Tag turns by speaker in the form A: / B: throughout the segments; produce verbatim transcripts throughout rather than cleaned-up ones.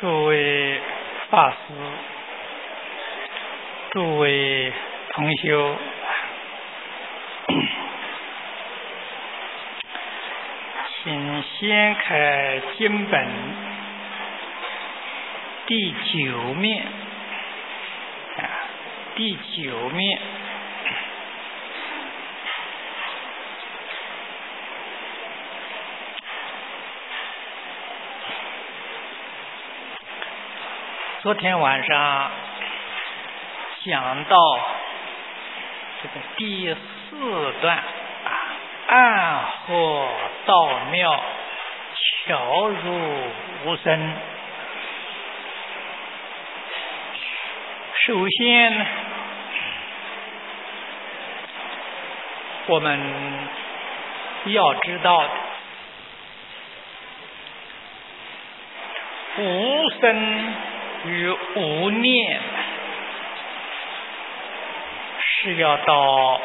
A: 诸位法师、诸位同修，请掀开经本第九面，啊，第九面。昨天晚上讲到这个第四段啊，暗合道妙，巧如无声。首先呢，我们要知道的，无声与无念是要到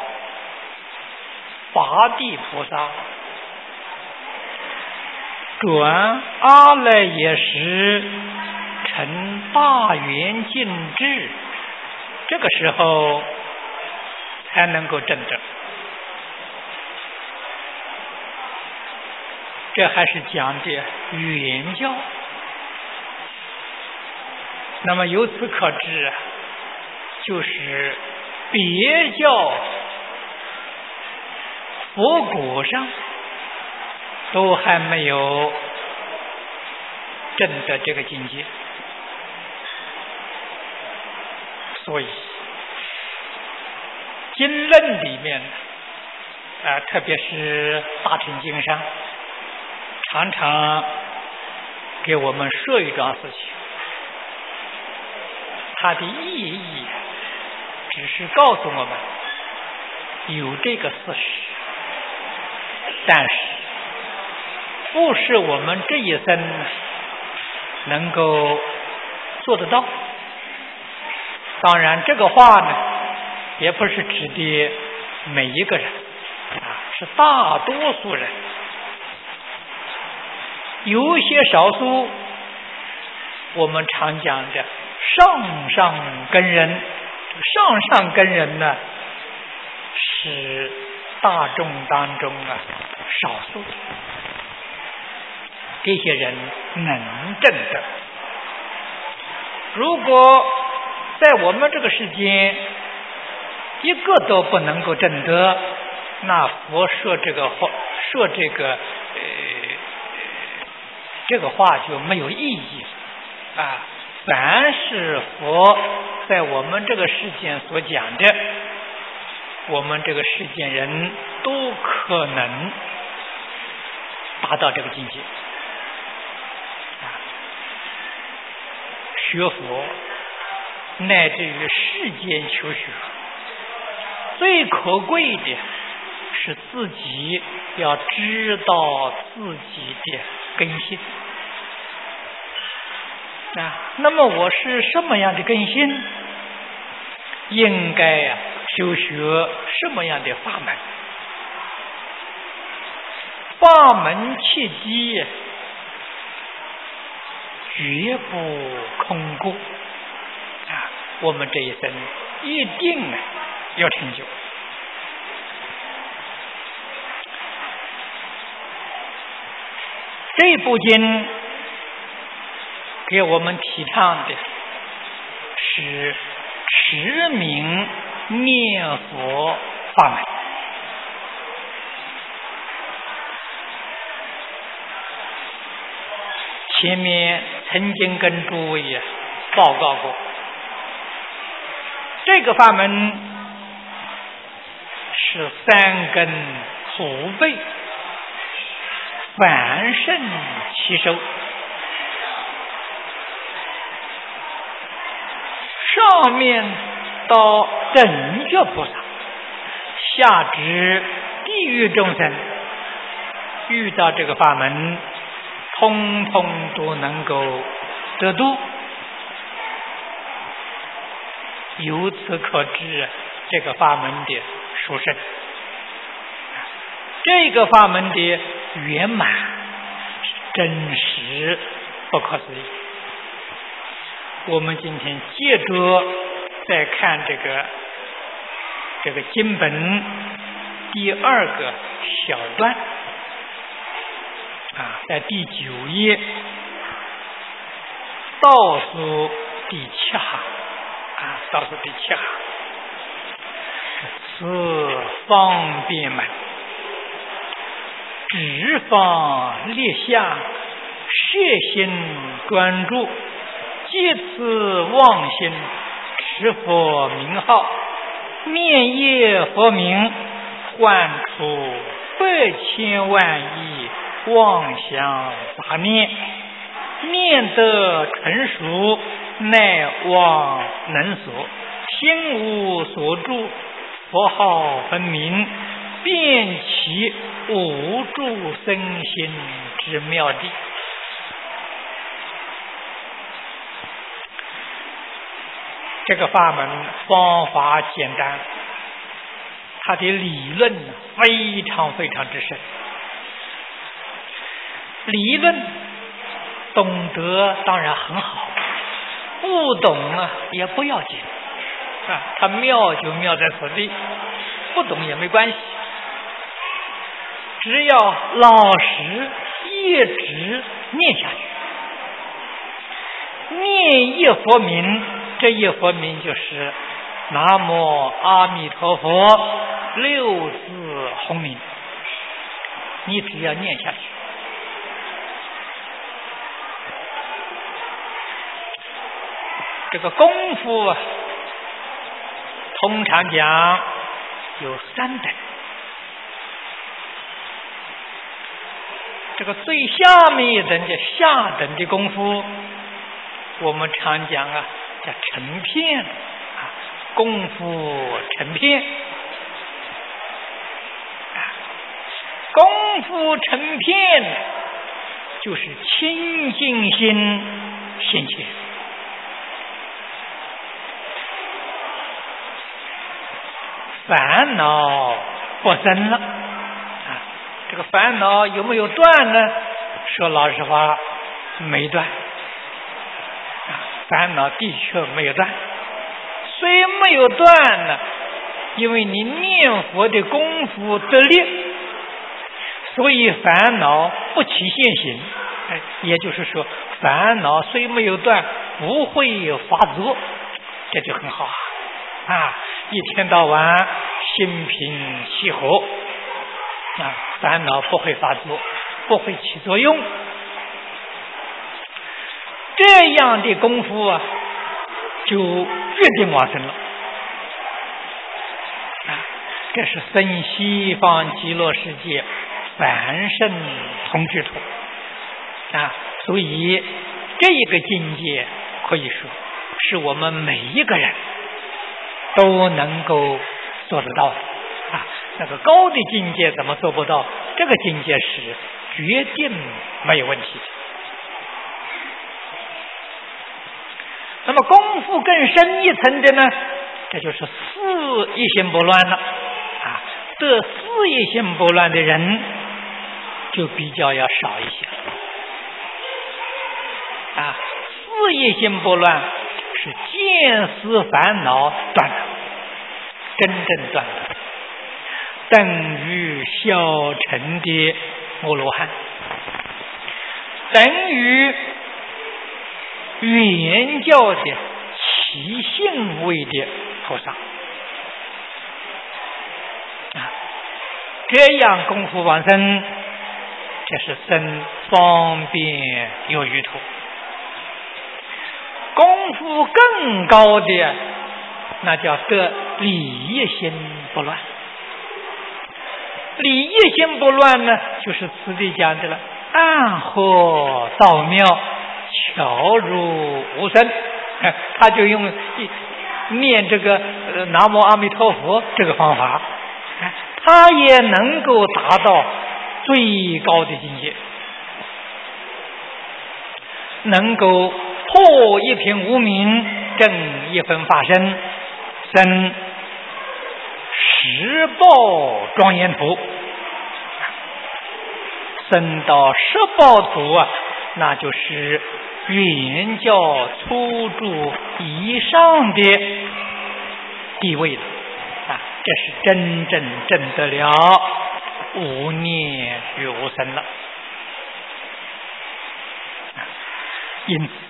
A: 法地菩萨转阿赖耶识成大圆净智，这个时候才能够证得。这还是讲的原教。那么由此可知，就是别教佛果上都还没有证得这个境界，所以经论里面啊，特别是大乘经上，常常给我们说一桩事情。它的意义只是告诉我们有这个事实，但是不是我们这一生能够做得到。当然这个话呢，也不是指的每一个人啊，是大多数人。有一些少数，我们常讲的上上根人，上上根人呢，是大众当中啊少数，这些人能证得。如果在我们这个世间一个都不能够证得，那佛说这个话，说这个呃这个话就没有意义啊。凡是佛在我们这个世间所讲的，我们这个世间人都可能达到这个境界。学佛乃至于世间求学，最可贵的是自己要知道自己的根性啊，那么我是什么样的根性？应该啊修学什么样的法门？法门切机，绝不空过啊！我们这一生一定要成就。这部经给我们提倡的是持名念佛法门。前面曾经跟诸位报告过，这个法门是三根普被，凡圣其收。上面到等觉菩萨，下至地狱众生，遇到这个法门，通通都能够得度。由此可知这个法门的殊胜，这个法门的圆满真实不可思议我们今天接着再看这个这个经本第二个小段啊，在第九页倒数第七行啊，倒数第七行，此方便门，直方立下，摄心专注，借此妄心，持佛名号，念业佛名，唤出百千万亿妄想杂念，念得成熟，乃妄能所，心无所住，佛号分明，遍其无住身心之妙地。这个法门方法简单，它的理论非常非常之深。理论懂得当然很好，不懂啊也不要紧啊，它妙就妙在此地，不懂也没关系，只要老实一直念下去，念一佛名，这一佛名就是南无阿弥陀佛六字洪名，你只要念下去，这个功夫啊，通常讲有三等。这个最下面一等的下等的功夫，我们常讲啊，叫成片啊，功夫成片啊，功夫成片就是清净心现前。烦恼不生了啊！这个烦恼有没有断呢？说老实话，没断啊，烦恼的确没有断。虽没有断呢，因为你念佛的功夫得力，所以烦恼不起现行。哎，也就是说，烦恼虽没有断，不会发作，这就很好啊！啊，一天到晚心平气和啊，烦恼不会发作，不会起作用。这样的功夫啊，就决定往生了啊！这是生西方极乐世界凡圣同居土啊，所以这一个境界可以说是我们每一个人都能够做得到的啊！那个高的境界怎么做不到？这个境界是决定没有问题的。那么功夫更深一层的呢，这就是四一心不乱了啊！这四一心不乱的人就比较要少一些啊！四一心不乱是见思烦恼断的，真正断的，等于小乘的摩罗汉，等于原教的起信位的菩萨啊，这样功夫往生，这是生方便有余土。功夫更高的，那叫得理业心不乱。理业心不乱呢，就是此地讲的了，暗合道妙，巧如无声。哎，他就用念这个呃南无阿弥陀佛这个方法，哎，他也能够达到最高的境界，能够破一片无明，正一分法身，生十报庄严土，生到十报土啊， 那就是原教初住以上的地位了啊，这是真正证得了无念与无生了。因此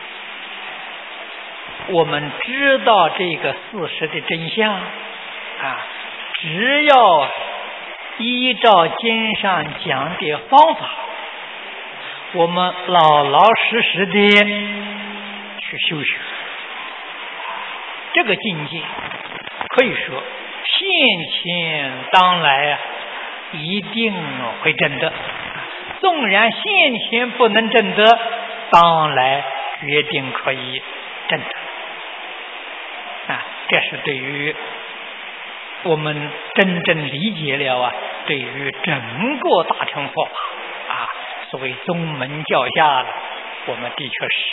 A: 我们知道这个事实的真相啊，只要依照经上讲的方法，我们老老实实的去修学，这个境界可以说现前当来啊，一定会证得。纵然现前不能证得，当来决定可以证得啊！这是对于我们真正理解了啊，对于整个大乘佛法啊，所谓宗门教下了，我们的确是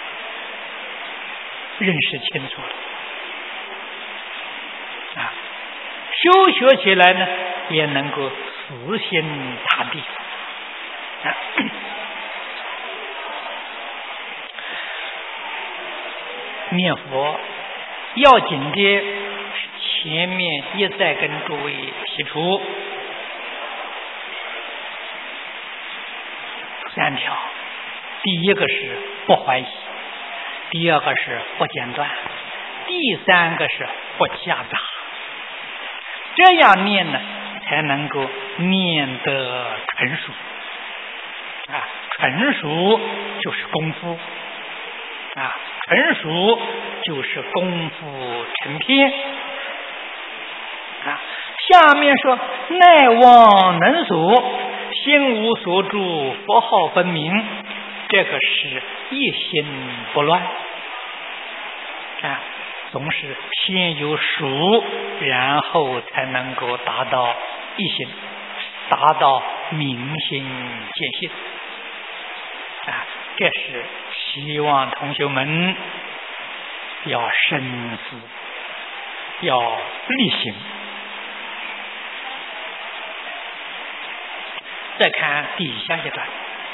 A: 认识清楚了啊，修学起来呢，也能够死心塌地啊。念佛要紧的前面一再跟诸位提出三条，第一个是不怀疑，第二个是不间断，第三个是不夹杂。这样念呢，才能够念得纯熟啊，纯熟就是功夫啊，纯熟就是功夫成片啊。下面说耐忘能所，心无所住，佛号分明，这个是一心不乱啊，总是先有熟，然后才能够达到一心，达到明心见性啊。这是希望同学们要深思，要力行。再看底下一段，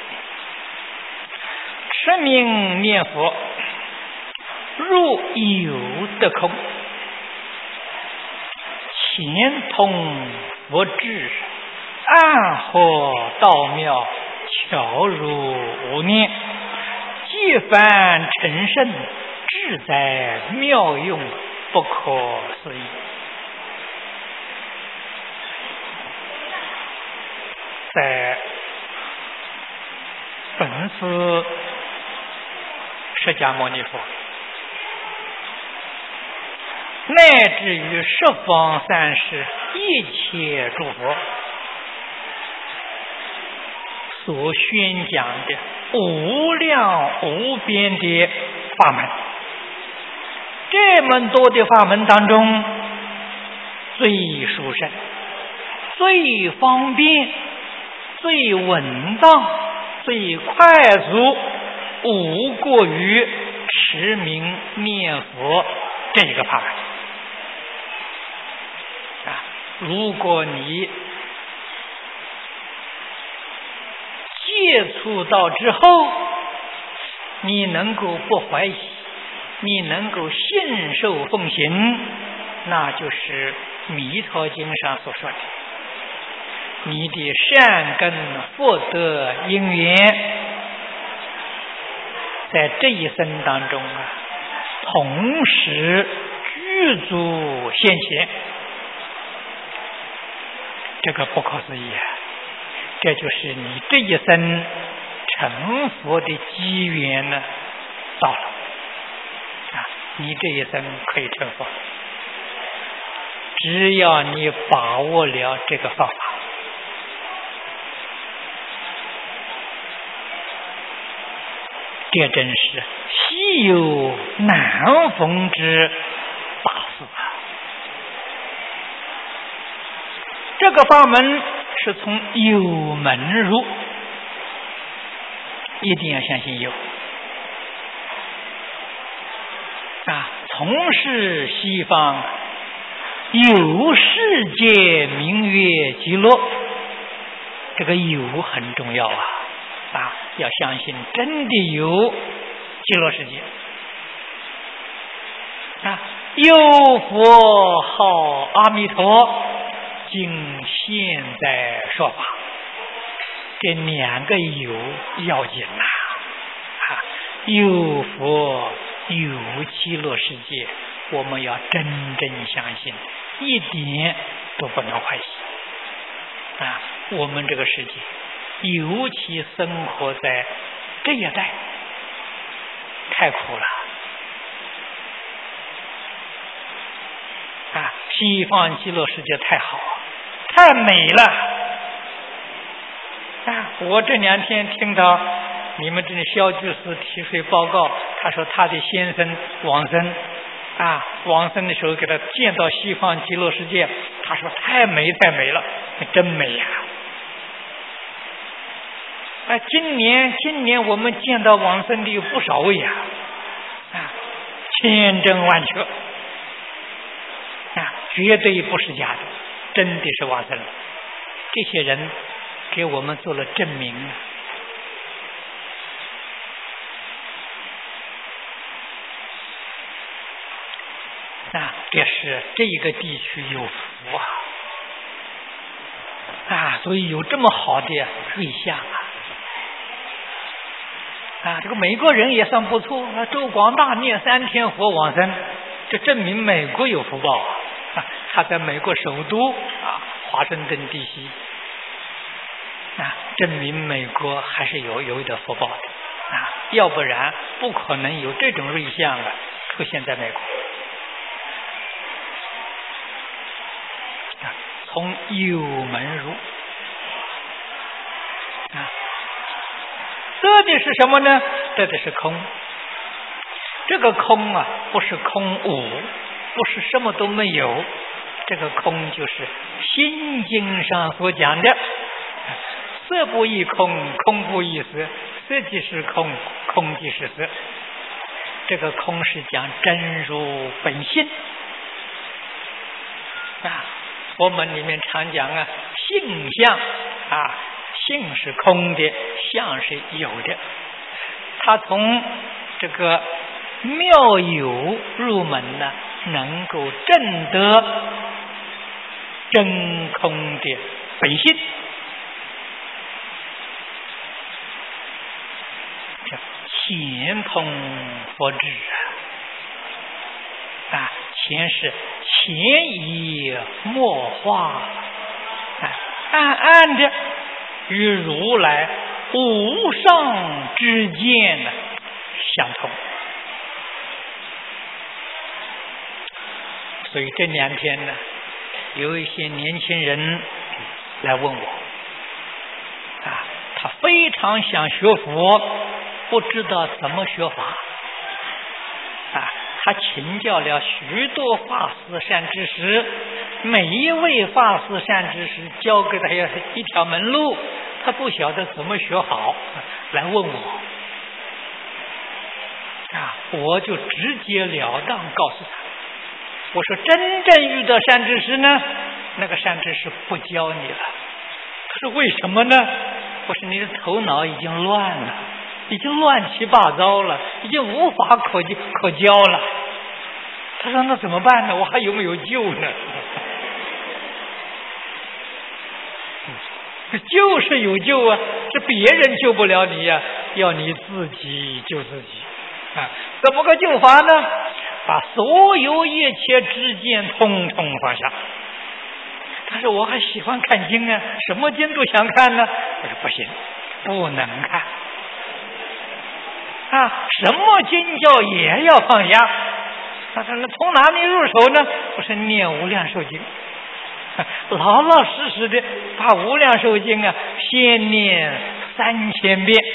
A: 持名念佛，若有得空，前通佛智，暗合道妙，巧如无念，既凡成圣，志在妙用，不可思议。在本次释迦牟尼佛乃至于十方三世一切诸佛所宣讲的无量无边的法门，这么多的法门当中，最殊胜、最方便、最稳当、最快速，无过于持名念佛这个法门啊！如果你接触到之后，你能够不怀疑，你能够信受奉行，那就是弥陀经上所说的，你的善根福德因缘在这一生当中啊，同时具足现前，这个不可思议啊！这就是你这一生成佛的机缘呢，到了啊！你这一生可以成佛，只要你把握了这个方法。这真是稀有难逢之大事啊！这个法门是从有门入，一定要相信有啊！从事西方有世界名曰极乐，这个有很重要啊！ 啊，要相信真的有极乐世界啊，有佛号阿弥陀，经现在说法，这两个有要紧呐啊！有佛有极乐世界，我们要真正相信，一点都不能怀疑啊！我们这个世界，尤其生活在这一代，太苦了啊！西方极乐世界太好，太美了啊！我这两天听到你们这里肖居士提出报告，他说他的先生往生啊，往生的时候给他见到西方极乐世界，他说太美太美了，真美呀！啊，今年今年我们见到往生的有不少位呀，啊，千真万确，啊，绝对不是假的，真的是往生了。这些人给我们做了证明啊，这是这个地区有福啊，啊，所以有这么好的瑞相啊。啊，这个美国人也算不错啊，周广大念三天佛往生，这证明美国有福报啊！他在美国首都啊，华盛顿地区啊，证明美国还是有有一点福报的啊，要不然不可能有这种瑞相啊出现在美国啊。从有门入啊。得的是什么呢？得的是空。这个空啊，不是空无，不是什么都没有。这个空就是心经上所讲的色不异空，空不异色，色即是空，空即是色。这个空是讲真如本性啊。我们里面常讲啊，性相啊。性是空的，相是有的。他从这个妙有入门呢，能够证得真空的本性。这前通佛智啊，啊，前是潜移默化，啊，暗暗的。与如来无上之见呢相同，所以这两天呢，有一些年轻人来问我，啊，他非常想学佛，不知道怎么学法，啊，他请教了许多法师善知识，每一位法师善知识教给他一条门路，他不晓得怎么学好，来问我啊，我就直截了当告诉他，我说真正遇到善知识呢，那个善知识不教你了。他说为什么呢？我说你的头脑已经乱了，已经乱七八糟了，已经无法可可教了。他说那怎么办呢？我还有没有救呢？就是有救啊，是别人救不了你呀、啊，要你自己救自己啊！怎么个救法呢？把所有一切知见通通放下。他说我还喜欢看经啊，什么经都想看呢。我说不行，不能看啊，什么经教也要放下。他说那从哪里入手呢？我说念无量寿经。老老实实的把无量寿经啊先念三千遍，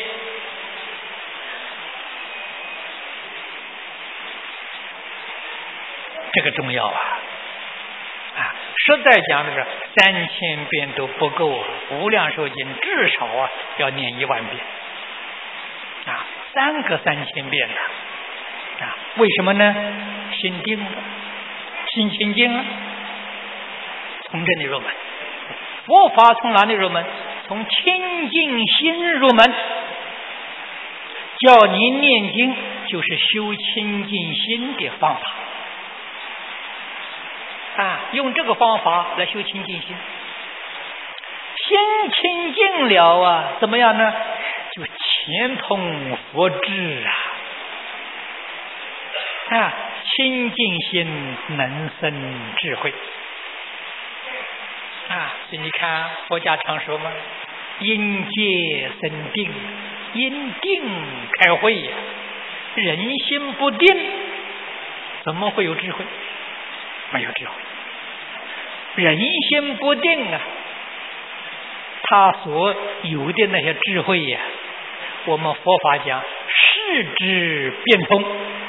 A: 这个重要啊！啊，实在讲的是三千遍都不够啊，无量寿经至少啊要念一万遍啊，三个三千遍的啊，为什么呢？心定了，心清净了。从这里入门，佛法从哪里入门？从清净心入门叫你念经就是修清净心的方法啊，用这个方法来修清净心。心清净了啊，怎么样呢？就前通佛智啊！啊，清净心能生智慧啊！所以你看佛家常说嘛，因戒生定，因定开慧呀、啊。人心不定，怎么会有智慧？没有智慧。人心不定啊，他所有的那些智慧呀、啊，我们佛法讲视之变通，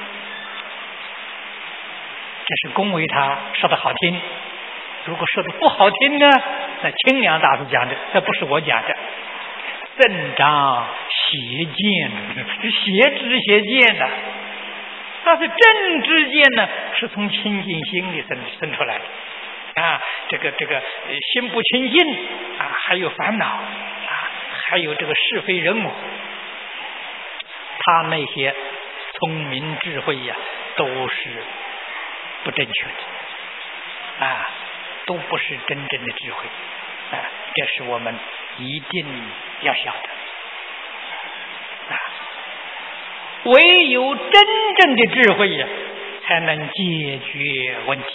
A: 这是恭维他说的好听。如果说的不好听呢，那清凉大师讲的，那不是我讲的。正长邪见，是邪知邪见的。但是正知见呢，是从清净心里生生出来的。啊，这个这个心不清净啊，还有烦恼啊，还有这个是非人我，他那些聪明智慧呀、啊，都是不正确的啊，都不是真正的智慧啊，这是我们一定要晓得啊。唯有真正的智慧呀、啊，才能解决问题。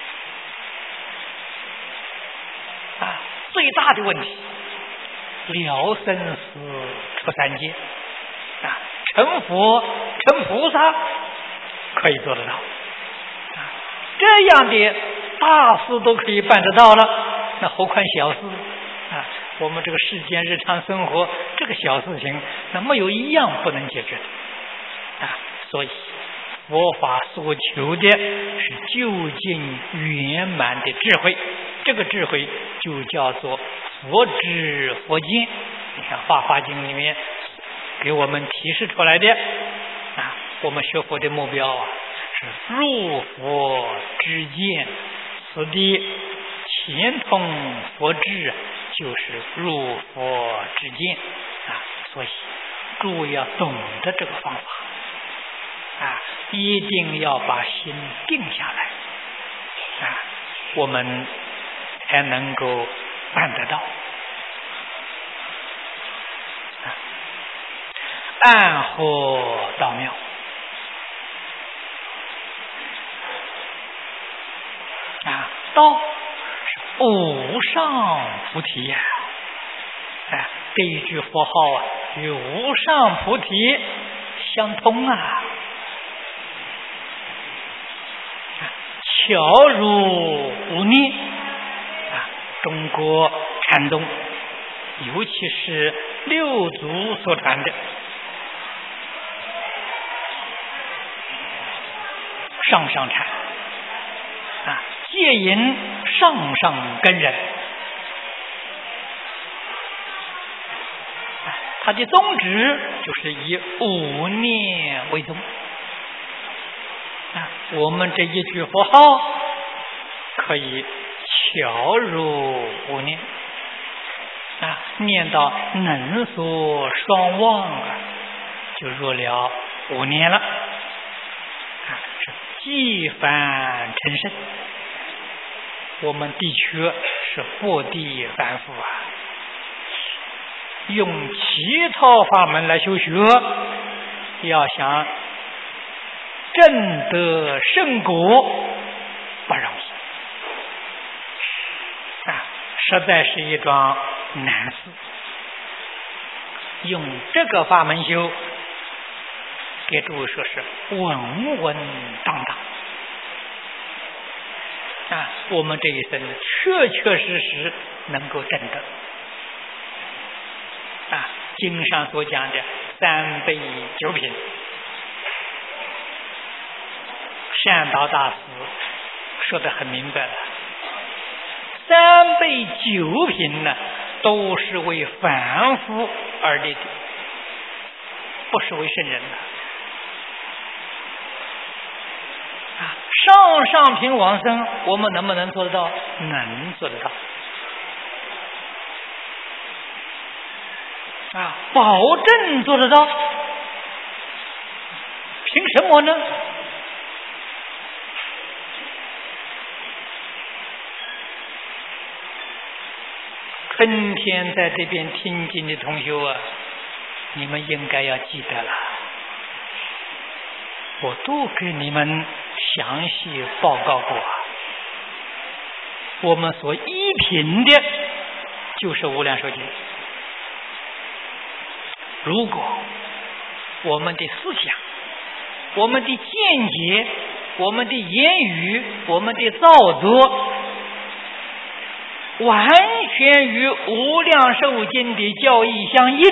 A: 啊，最大的问题，了生死出三界啊，成佛成菩萨可以做得到啊，这样的大事都可以办得到了，那何况小事啊？我们这个世间日常生活这个小事情，那没有一样不能解决的啊。所以佛法所求的是究竟圆满的智慧，这个智慧就叫做佛知佛见。你看《法华经》里面给我们提示出来的啊，我们学佛的目标啊是入佛知见，此地前通佛智就是入佛知见啊。所以诸位要懂得这个方法啊，一定要把心定下来啊，我们才能够办得到啊。暗合道妙啊，道是无上菩提呀、啊！啊，这一句佛号啊，与无上菩提相通啊。巧如无念啊，中国禅宗，尤其是六祖所传的上上禅啊，戒引上上根人，啊，它的宗旨就是以无念为宗。啊，我们这一句佛号可以巧如无念啊，念到能所双忘啊，就入了五念了啊，是即凡成圣。我们的确是佛地凡夫啊，用其他法门来修学，要想证得圣果不容易啊，实在是一桩难事。用这个法门修，给诸位说是稳稳当当啊，我们这一生确确实实能够证得啊。经上所讲的三杯九品，善导大师说得很明白了，三杯九品呢，都是为凡夫而立的，不是为圣人的啊。上上品往生，我们能不能做得到？能做得到啊，保证做得到凭什么呢？春天在这边听经的同学啊，你们应该要记得了，我都给你们详细报告过，我们所依凭的就是无量寿经。如果我们的思想、我们的见解、我们的言语、我们的造作完全与无量寿经的教义相应，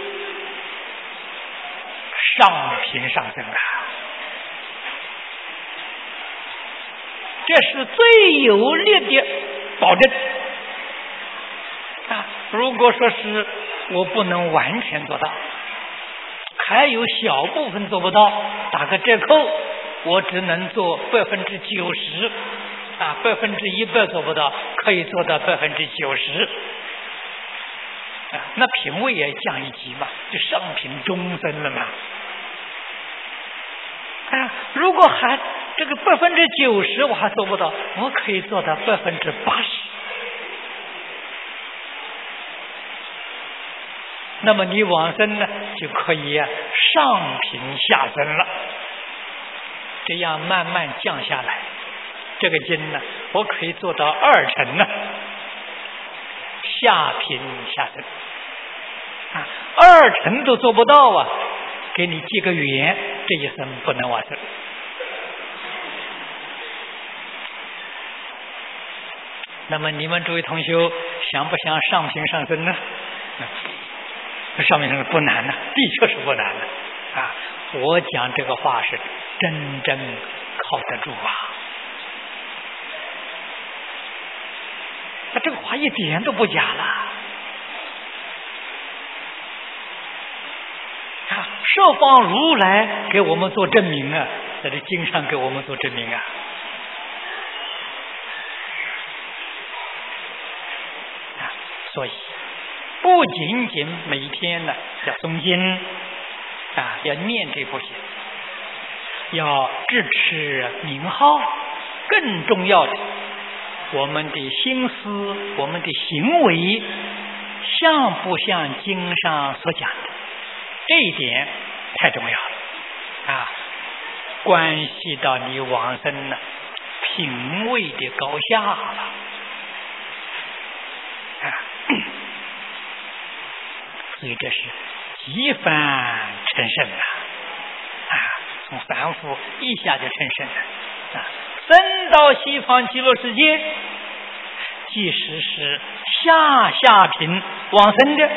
A: 上品上升啊！这是最有力的保证啊！如果说是我不能完全做到，还有小部分做不到，打个折扣，我只能做百分之九十啊，百分之一百做不到，可以做到百分之九十啊，那品位也降一级嘛，就上品中生了嘛。啊，如果还这个百分之九十我还做不到，我可以做到百分之八十。那么你往生呢，就可以啊上品下生了，这样慢慢降下来。这个经呢，我可以做到二成呢，下品下生啊，二成都做不到啊，给你结个缘，这一生不能往生。那么你们诸位同学想不想上品上生呢？上品上生不难呢，的确是不难的啊！我讲这个话是真正靠得住啊！那这个话一点都不假了啊！十方如来给我们做证明啊，在这经上给我们做证明啊！啊，所以不仅仅每天呢要诵经啊，要念这部经，要支持名号，更重要的，我们的心思、我们的行为像不像经上所讲的？这一点太重要了啊，关系到你往生呢品位的高下了啊。所以这是极凡成圣啊！啊，从凡夫一下就成圣了啊！升到西方极乐世界，即使是下下品往生的，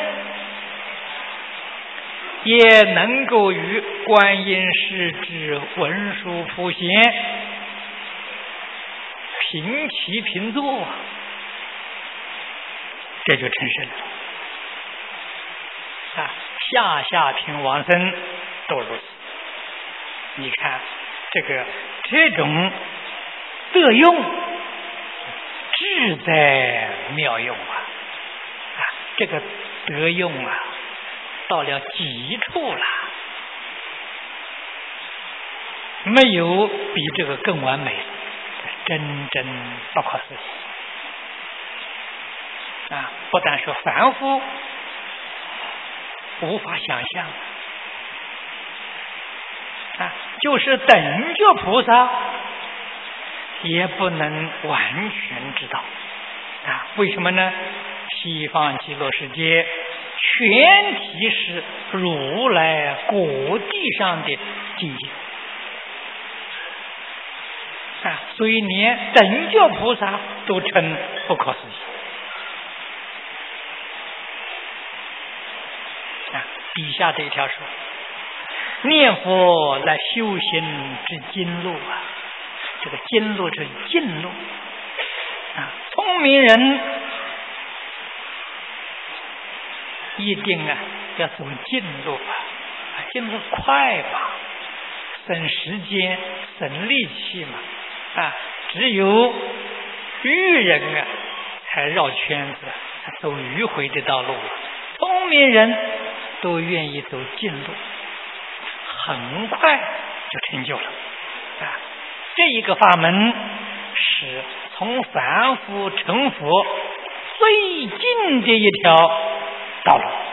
A: 也能够与观音世至文殊普贤平起平坐，这就成圣了。啊，下下品往生都如此。你看这个这种德用，志在妙用啊！啊，这个德用啊，到了极处了，没有比这个更完美的，真真不可思议啊！不但是凡夫无法想象啊，就是等觉菩萨也不能完全知道啊。为什么呢？西方极乐世界全体是如来果地上的境界啊，所以连等觉菩萨都称不可思议。底下这一条说，念佛来修行之经路啊，这个经路是近路啊，聪明人一定啊要走近路啊，近路快嘛，省时间省力气嘛啊，只有愚人啊才绕圈子，走迂回的道路，聪明人都愿意走近路，很快就成就了啊！这一个法门是从凡夫成佛最近的一条道路